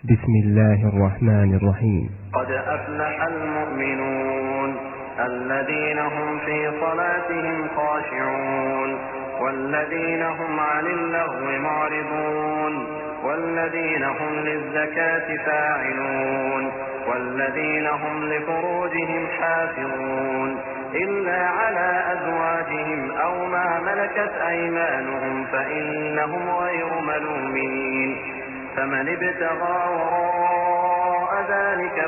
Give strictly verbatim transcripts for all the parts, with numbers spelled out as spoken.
بسم الله الرحمن الرحيم. قد أفلح المؤمنون الذين هم في صلاتهم خاشعون والذين هم عن اللغو معرضون والذين هم للزكاة فاعلون والذين هم لفروجهم حافظون إلا على أزواجهم أو ما ملكت أيمانهم فإنهم غير ملومين. فمن ابتغى وراء ذلك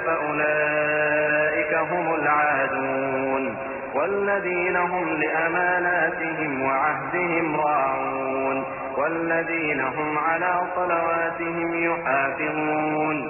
فأولئك هم العادون والذين هم لأماناتهم وعهدهم راعون والذين هم على صلواتهم يحافظون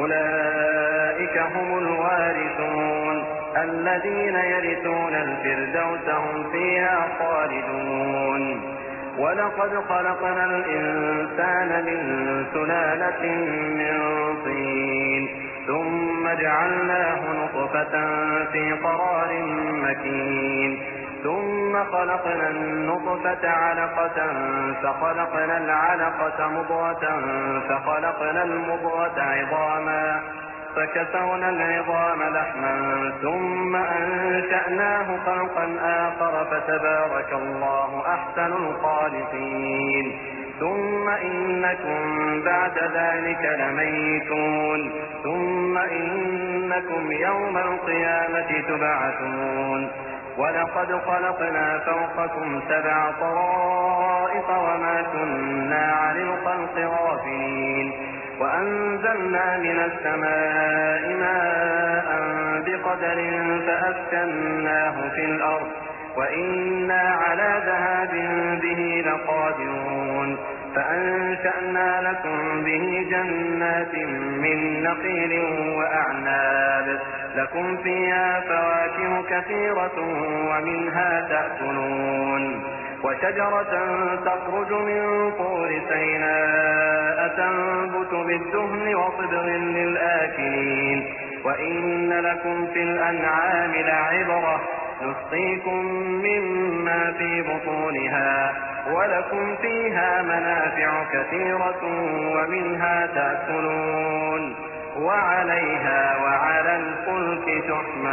أولئك هم الوارثون الذين يرثون الفردوس هم فيها خالدون. ولقد خلقنا الإنسان من سلالة من طين ثم جعلناه نطفة في قرار مكين ثم خلقنا النطفة علقة فخلقنا العلقة مضغة فخلقنا المضغة عظاما فكسونا العظام لحما ثم أنشأناه خلقا آخر فتبارك الله أحسن الخالقين. ثم إنكم بعد ذلك لميتون ثم إنكم يوم القيامة تبعثون. ولقد خلقنا فوقكم سبع طرائق وما كنا عن الخلق غافلين وأنزلنا من السماء ماء بقدر فأسكناه في الأرض وإنا على ذهاب به لقادرون. فأنشأنا لكم به جنات من نخيل وأعناب لكم فيها فواكه كثيرة ومنها تأكلون وشجرة تخرج من طور سيناء تنبت بالدهن وصبغ للآكلين وإن لكم في الأنعام لعبرة نسقيكم مما في بطونها ولكم فيها منافع كثيرة ومنها تأكلون وعليها وعلى الفلك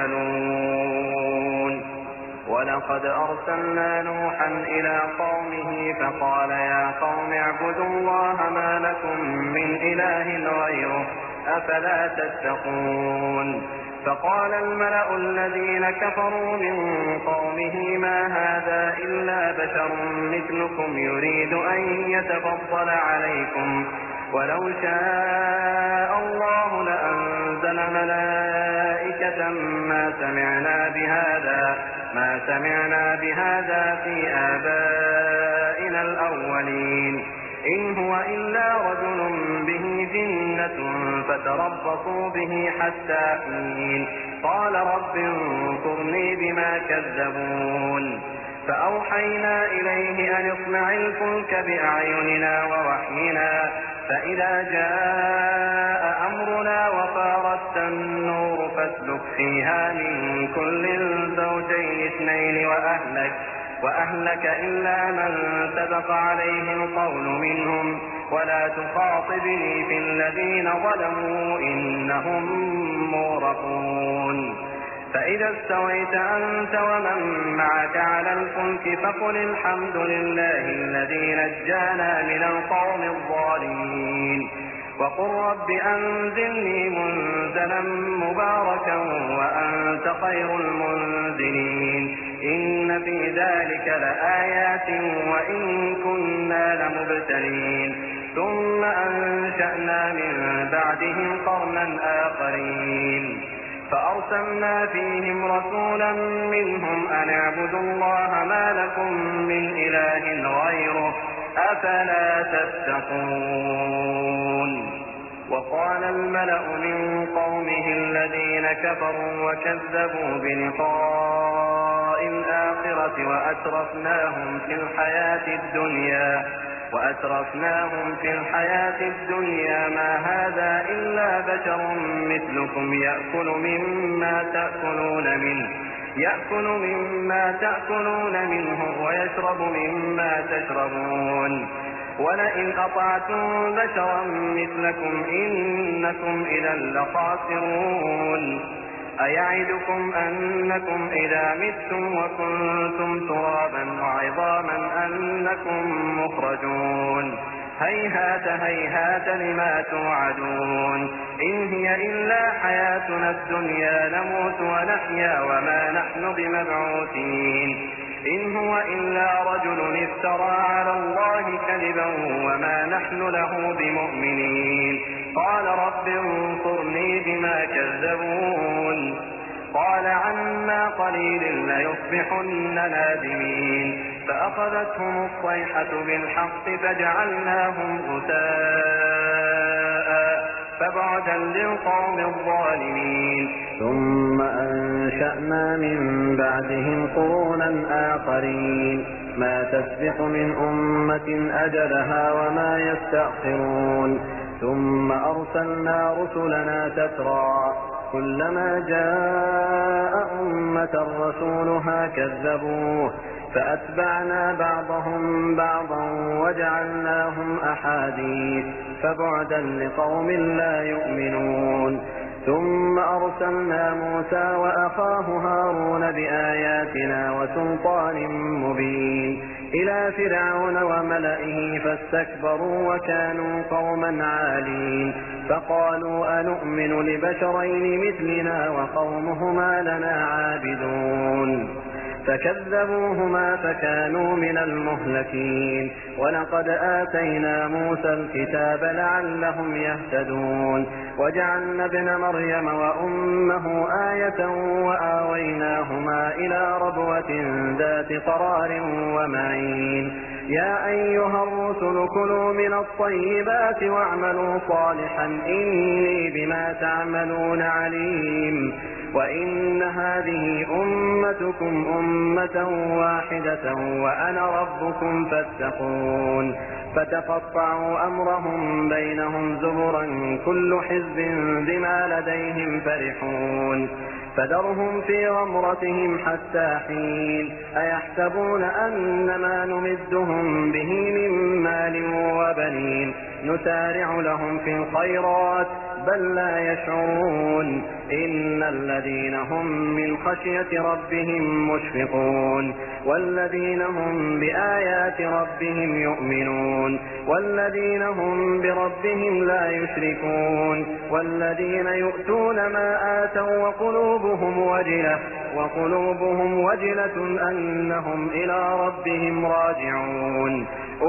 تحملون. ولقد أرسلنا نوحا إلى قومه فقال يا قوم اعبدوا الله ما لكم من إله غيره أفلا تتقون. فقال الملأ الذين كفروا من قومه ما هذا إلا بشر مثلكم يريد أن يتفضل عليكم ولو شاء الله لأنزل ملائكة ما سمعنا بهذا ما سمعنا بهذا في آبائنا الأولين إن هو إلا رجل به جنة فتربصوا به حتى حين. قال رب انصرني بما كذبون. فأوحينا إليه أن اصنع الفلك بأعيننا ووحينا فإذا جاء أمرنا وفارت النور فاسلك فيها من كل زوجين اثنين وأهلك وأهلك إلا من سبق عليه القول منهم ولا تخاطبني في الذين ظلموا إنهم مغرقون. فإذا استويت أنت ومن معك على الفلك فقل الحمد لله الذي نجانا من القوم الظالمين وقل رب أنزلني منزلا مباركا وأنت خير المنزلين. إن في ذلك لآيات وإن كنا لمبتلين. ثم أنشأنا من بعدهم قرنا آخرين فأرسلنا فيهم رسولا منهم أن اعبدوا الله ما لكم من إله غيره أفلا تتقون. وقال الملأ من قومه الذين كفروا وكذبوا بلقاء الآخرة وأترفناهم في الحياة الدنيا وأترفناهم في الحياة الدنيا ما هذا إلا بشر مثلكم يأكل مما تأكلون منه يأكل مما تأكلون منه ويشرب مما تشربون ولئن أطعتم بشرا مثلكم إن إنكم إذا لخاسرون أيعدكم أنكم إذا متم وكنتم ترابا وعظاما أنكم مخرجون هيهات هيهات لما توعدون إن هي إلا حياتنا الدنيا نموت ونحيا وما نحن بمبعوثين إن هو إلا رجل افترى على الله كذبا وما نحن له بمؤمنين قال رب انصرني بما كذبون قال عما قليل ليصبحن نادمين فأخذتهم الصيحة بالحق فجعلناهم غثاء فبعدا للقوم الظالمين ثم أنشأنا من بعدهم قرونا آخرين ما تسبق من أمة أجلها وما يستأخرون ثم أرسلنا رسلنا تترى كلما جاء أمة رسولها كذبوه فأتبعنا بعضهم بعضا وجعلناهم أحاديث فبعدا لقوم لا يؤمنون ثم أرسلنا موسى وأخاه هارون بآياتنا وسلطان مبين إلى فرعون وملئه فاستكبروا وكانوا قوما عالين فقالوا أنؤمن لبشرين مثلنا وقومهما لنا عابدون فكذبوهما فكانوا من المهلكين ولقد آتينا موسى الكتاب لعلهم يهتدون وجعلنا ابن مريم وأمه آية وآويناهما إلى ربوة ذات قرار ومعين يا أيها الرسل كلوا من الطيبات واعملوا صالحا إني بما تعملون عليم وإن هذه أمتكم أمة واحدة وأنا ربكم فاتقون فتقطعوا أمرهم بينهم زبرا كل حزب بما لديهم فرحون فذرهم في غمرتهم حتى حين أيحسبون أن ما نمدهم به من مال وبنين نسارع لهم في الخيرات بل لا يشعرون إن الذين هم من خشية ربهم مشفقون والذين هم بآيات ربهم يؤمنون والذين هم بربهم لا يشركون والذين يؤتون ما آتوا وقلوبهم وجلة وقلوبهم وجلة أنهم إلى ربهم راجعون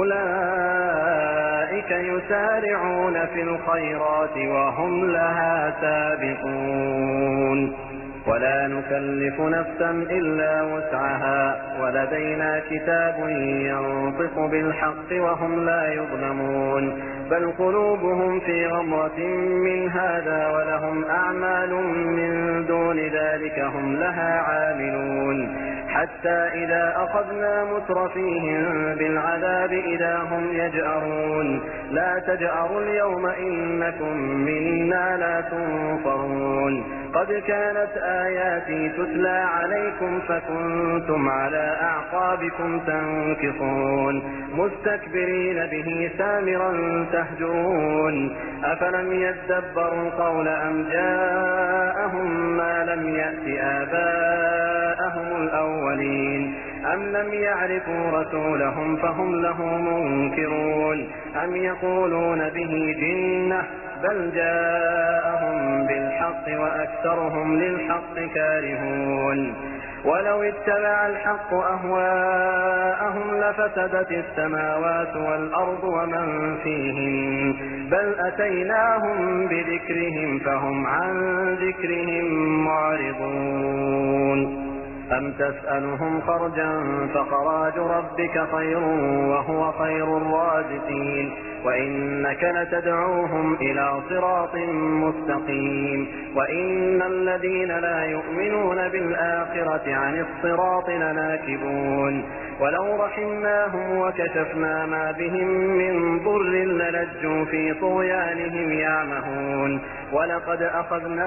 أولئك يسارعون في الخيرات وهم لها سابقون ولا نكلف نفسا إلا وسعها ولدينا كتاب ينطق بالحق وهم لا يظلمون بل قلوبهم في غمرة من هذا ولهم أعمال من دون ذلك هم لها عاملون حتى إذا أخذنا مترفيهم بالعذاب إذا هم يجأرون لا تجأروا اليوم إنكم منا لا تنصرون قد كانت آياتي تتلى عليكم فكنتم على أعقابكم تنكصون مستكبرين به سامرا تهجرون أفلم يدبروا القول أم جاءهم ما لم يأت آباءهم الأولين أم لم يعرفوا رسولهم فهم له منكرون أم يقولون به جنة بل جاءهم بالحق وأكثرهم للحق كارهون ولو اتبع الحق أهواءهم لفسدت السماوات والأرض ومن فيهن بل أتيناهم بذكرهم فهم عن ذكرهم معرضون أم تسألهم خرجا فخراج ربك خير وهو خير الرازقين وإنك لتدعوهم إلى صراط مستقيم وإن الذين لا يؤمنون بالآخرة عن الصراط لناكبون ولو رحمناهم وكشفنا ما بهم من ضر للجوا في طغيانهم يعمهون ولقد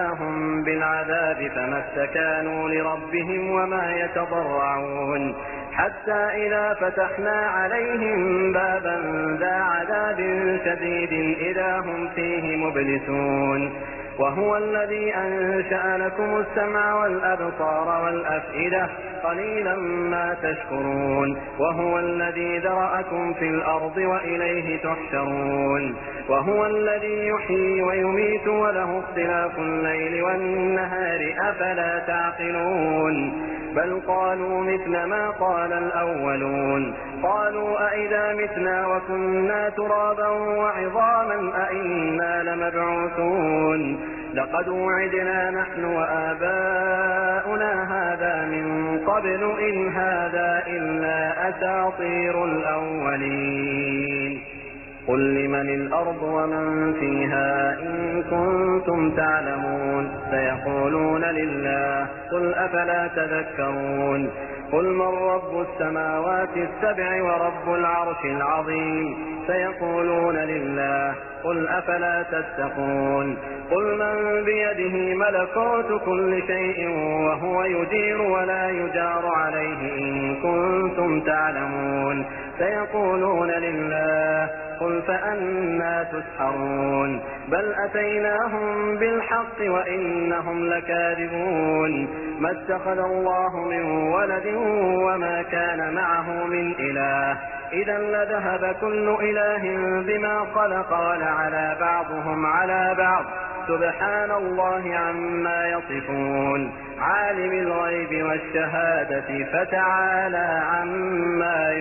أخذناهم بالعذاب فما استكانوا لربهم وما يتضرعون حتى إذا فتحنا عليهم بابا ذا عذاب شديد إذا هم فيه مبلسون وهو الذي أنشأ لكم السمع والأبصار والأفئدة قليلا ما تشكرون وهو الذي ذرأكم في الأرض وإليه تحشرون وهو الذي يحيي ويميت وله اختلاف الليل والنهار أفلا تعقلون بل قالوا مثل ما قال الأولون قالوا أئذا متنا وكنا ترابا وعظاما أئنا لمبعوثون لقد وعدنا نحن وآباؤنا هذا من قبل إن هذا إلا أساطير الأولين قل لمن الأرض ومن فيها إن كنتم تعلمون سيقولون لله قل أفلا تذكرون قل من رب السماوات السبع ورب العرش العظيم سيقولون لله قل أفلا تتقون قل من بيده ملكوت كل شيء وهو يجير ولا يجار عليه إن كنتم تعلمون سيقولون لله قل فأنى تسحرون بل أتيناهم بالحق وإنهم لكاذبون ما اتخذ الله من ولد وما كان معه من إله إذا لذهب كل إله بما خلق ولعلى بعضهم على بعض سبحان الله عما يصفون عالم الغيب والشهادة فتعالى عما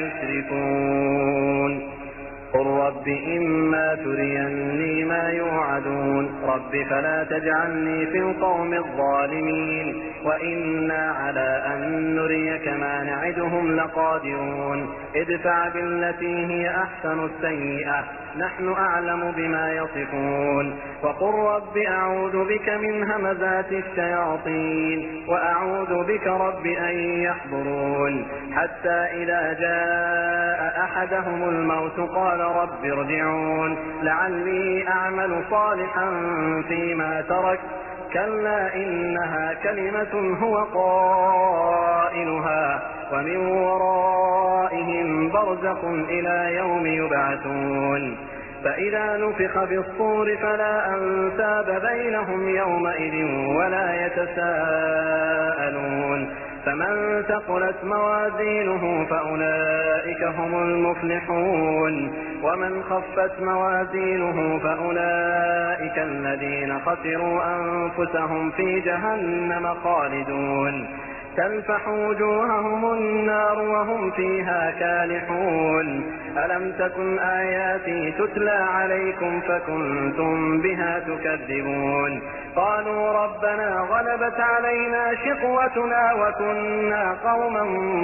يشركون قل رب إما تريني ما يوعدون رب فلا تجعلني في القوم الظالمين وإنا على أن نريك ما نعدهم لقادرون ادفع بالتي هي أحسن السيئة نحن أعلم بما يصفون وقل رب أعوذ بك من همزات الشياطين وأعوذ بك رب أن يحضرون حتى إذا جاء أحدهم الموت قال رب ارجعون لعلي أعمل صالحا فيما ترك كلا إنها كلمة هو قائلها ومن ورائهم برزخ إلى يوم يبعثون فإذا نفخ في الصور فلا أنساب بينهم يومئذ ولا يتساءلون فمن ثقلت موازينه فأولئك هم المفلحون ومن خفت موازينه فأولئك الذين خسروا أنفسهم في جهنم خالدون تلفح وجوههم النار وهم فيها كالحون ألم تكن آياتي تتلى عليكم فكنتم بها تكذبون قالوا ربنا غلبت علينا شقوتنا وكنا قوما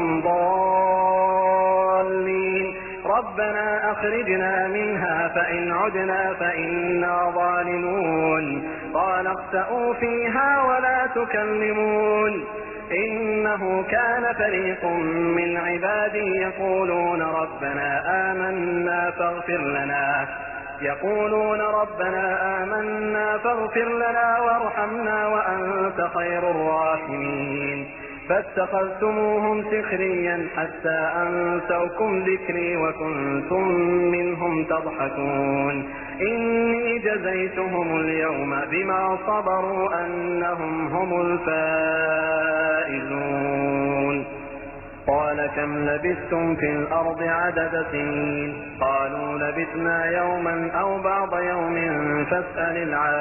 ضالين ربنا أخرجنا منها فإن عدنا فإنا ظالمون قال اخسئوا فيها ولا تكلمون إنه كان فريق من عبادي يقولون ربنا آمنا فاغفر لنا يقولون ربنا آمنا فاغفر لنا وارحمنا وأنت خير الراحمين فاتخذتموهم سخريا حتى أنسوكم ذكري وكنتم منهم تضحكون إني جزيتهم اليوم بما صبروا أنهم هم الفائزون قال كم لبثتم في الأرض عدد سنين قالوا لبثنا يوما أو بعض يوم فاسأل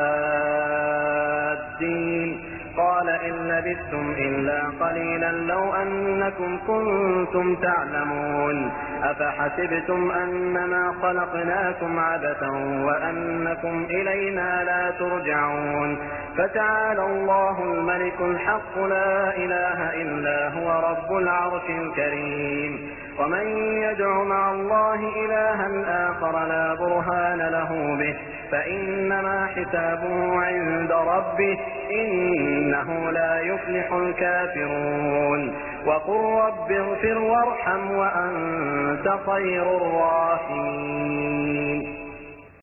العادين قال إن لبثتم إلا قليلا لو أنكم كنتم تعلمون أفحسبتم أنما خلقناكم عبثا وأنكم إلينا لا ترجعون فتعالى الله الملك الحق لا إله إلا هو رب العرش الكريم ومن يدع مع الله إلها آخر لا برهان له به فإنما حسابه عند ربه إنه لا يفلح الكافرون وقل رب اغفر وارحم وأنت خير الراحمين